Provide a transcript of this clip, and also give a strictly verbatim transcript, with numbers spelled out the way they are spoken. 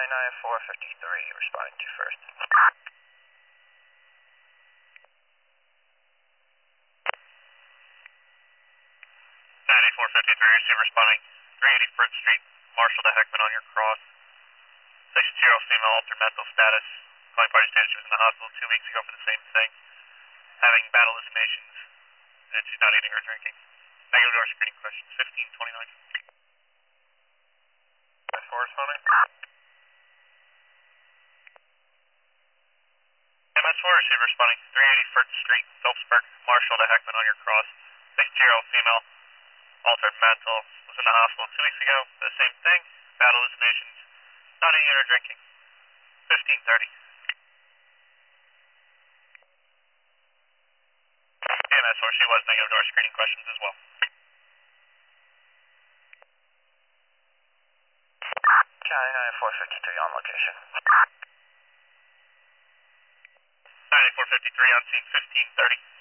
ninety-four fifty-three, responding to first. ninety-four fifty-three, receive responding, three eighty First Street, Marshall to Heckman on your cross. six zero female, altered mental status. Calling party stated she was in the hospital two weeks ago for the same thing. Having bad hallucinations, and she's not eating or drinking. Negative door screening questions, fifteen twenty-nine. ten four responding. M S four, receive responding, three eighty First Street, Phillipsburg, Marshall to Heckman on your cross. six zero female, altered mental, was in the hospital two weeks ago for the same thing. Bad hallucinations, not eating or drinking. fifteen thirty. M S four, she was negative door screening questions as well. County ninety-four fifty-three on location. ninety-four fifty-three on scene, fifteen thirty.